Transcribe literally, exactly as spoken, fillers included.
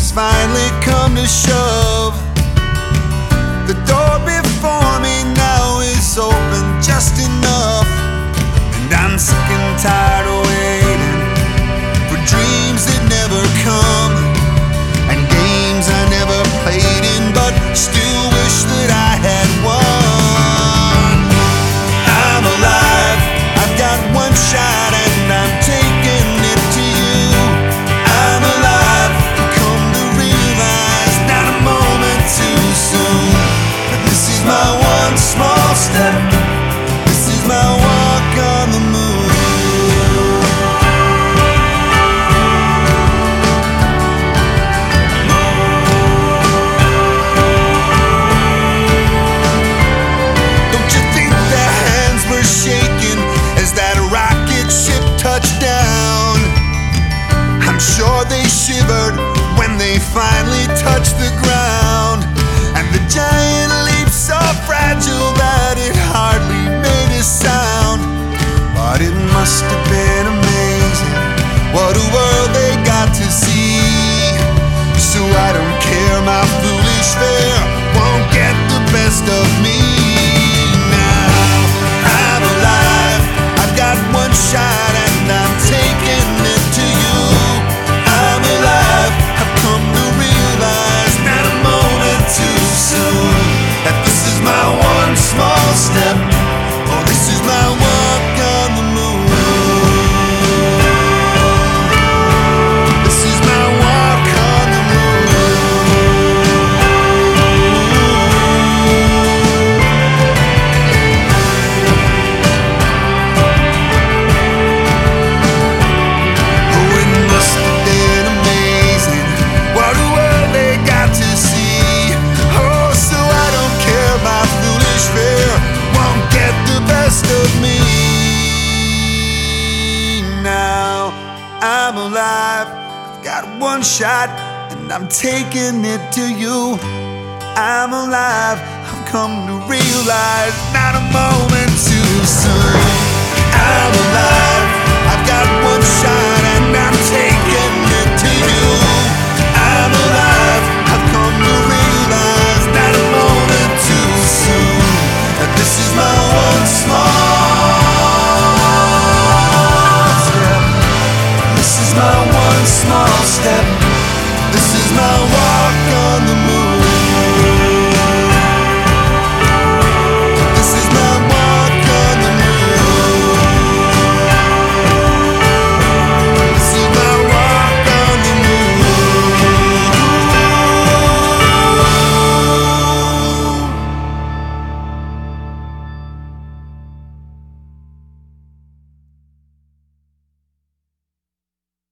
it's finally come to shove, the door before me now is open just enough. And I'm sick and tired of waiting for dreams that never come, and games I never played in, but still wish that I had won. I'm alive, I've got one shot and I'm taking it to you. I'm alive, I've come to realize not a moment too soon that this is my one small step, this is my walk on the moon. Touchdown. I'm sure they shivered when they finally touched the ground, and the giant leap so fragile that it hardly made a sound. But it must have been amazing what a world they got to see. So I don't care, my foolish fear won't get the best of me. Now I'm alive, I've got one shot, I'm taking it to you. I'm alive, I've come to realize not a moment too soon that this is my one small step, oh, this is my walk on the moon. This is my walk on the of me. Now I'm alive, I've got one shot and I'm taking it to you. I'm alive, I've come to realize not a moment